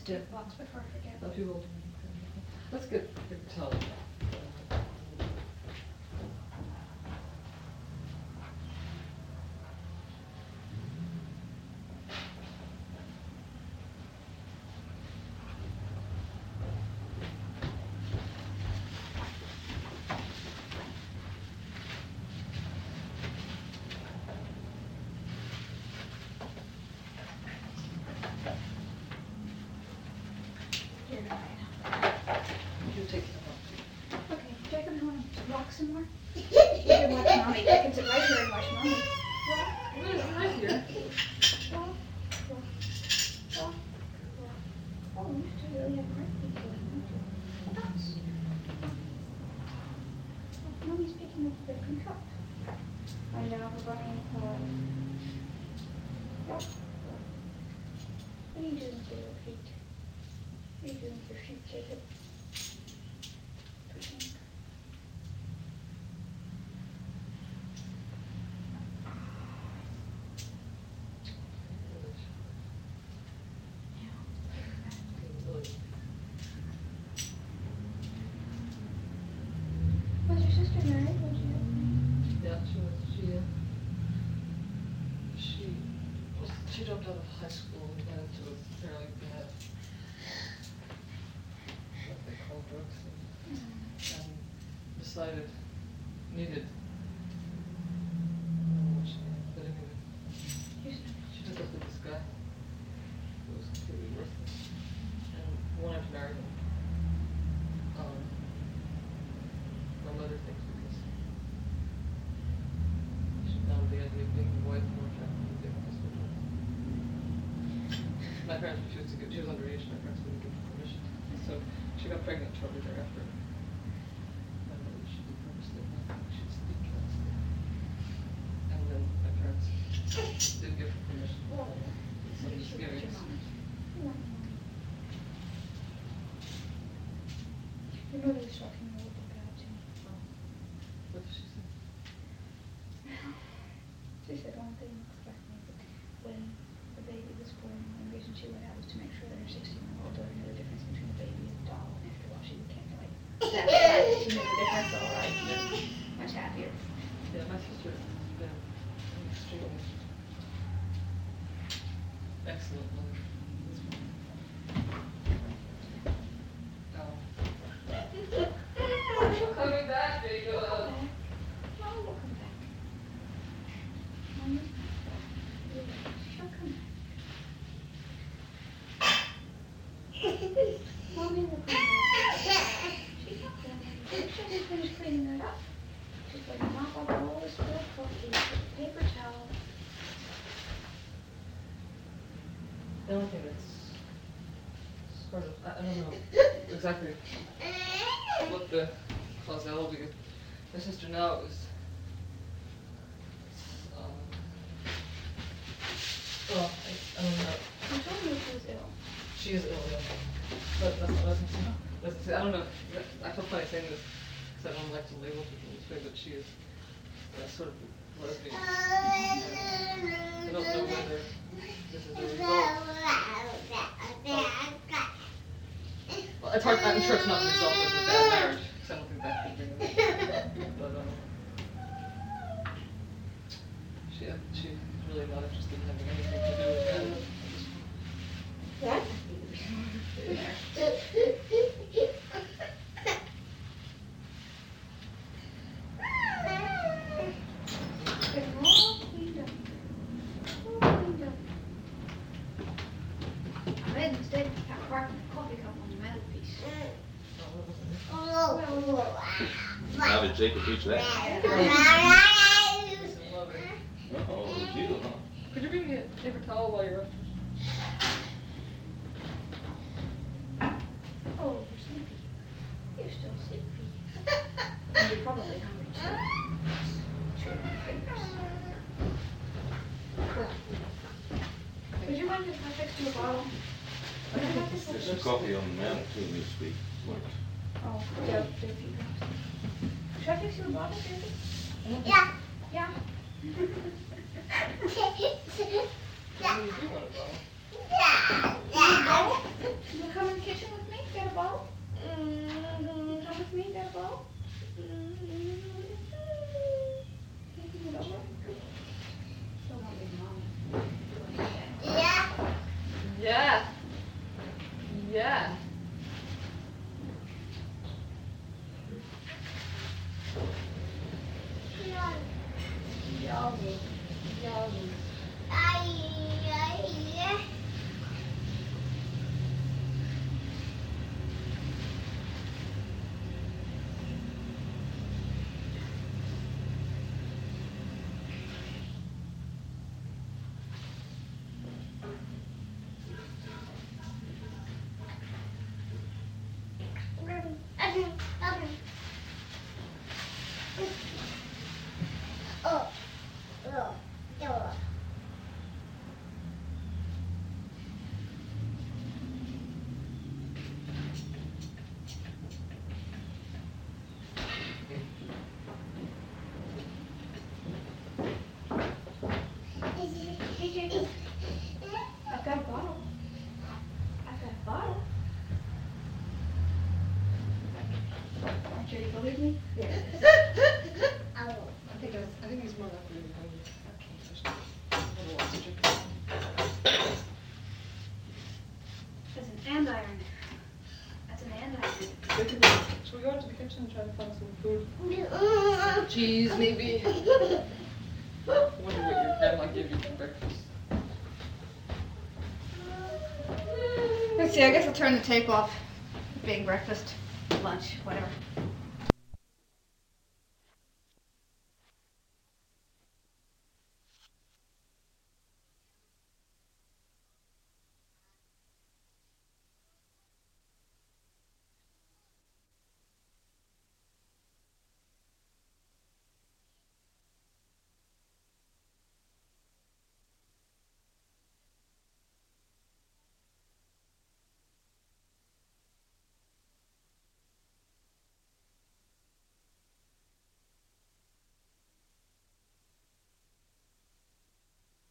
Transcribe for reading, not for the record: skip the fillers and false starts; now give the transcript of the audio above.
to box before I forget. Some people. Let's get Tony. Some more? You can watch Mommy. I can sit right here and watch Mommy. Right here. Oh, you have to really have heartbeat going, don't you? Mommy's picking up the different cup. I know, we're running hard. What are you doing with your feet? What are you doing with your feet, Jacob? Was your sister married? Would you? Yeah, she was. She dropped out of high school and got into a fairly bad, what they call drugs, and decided needed. But anyway, she took up with this guy who was completely worthless and wanted to marry him. Among other things, because she found the idea of being a wife more attractive than being a husband. My parents refused to give. She was underage. My parents wouldn't give her permission, so she got pregnant shortly thereafter. And then she divorced it. She speak translate. And then my parents didn't give her permission. So just giving it. Your mother was talking a little bit about you. What did she say? She said one thing expecting that when the baby was born, the reason she went out was to make sure that her 16-year-old daughter knew the difference between a baby and a doll. And after a while, she became like that. She knew the difference, all right. Much happier. Yeah, my sister has been an extremely excellent mother. Coming back, Jacob. Oh, we'll come back. Mommy, she'll come back. Mommy will come back. She's not coming. She'll just finish cleaning it up. She's going to mop up all the spilled coffee with a paper towel. The only thing that's sort of, I don't know exactly what the causality of my sister now is. I don't know. You told me she was ill. She is ill, yeah. But that's not what I was I don't know. I feel funny saying this because I don't like to label people this way, but she is sort of lesbian. I don't know whether this is a result. Well, it's hard. I'm sure it's not a result of a bad marriage, because I don't think that could bring it up. But she's really not interested in having anything to do with that. What? Instead, have a coffee cup on the mantelpiece. How did Jacob reach that? Oh, you, huh? Could you bring me a paper towel while you're up? Oh, you're sleepy. You're still sleepy. And you're probably hungry too. Chew my fingers. Would you mind if I fix you a bottle? There's some coffee on the mantle too, needs to be worked. Oh, yeah, should I fix you a bottle, David? Yeah. Yeah. What do you do want a bottle? No, got a ball? Come with me, got a ball? Taking it over? Still not big mommy. Yeah. Yeah. Yummy. Yummy. PJ, I've got a bottle. I've got a bottle. Aren't you ready to believe me? There it is. I think he's more likely to be hungry. Okay. A little oxygen. There's an andiron. That's an andiron. Should we go into the kitchen and try to find some food? Cheese, maybe. I wonder what your grandma gave you for breakfast. Let's see, I guess I'll turn the tape off. Being breakfast, lunch, whatever.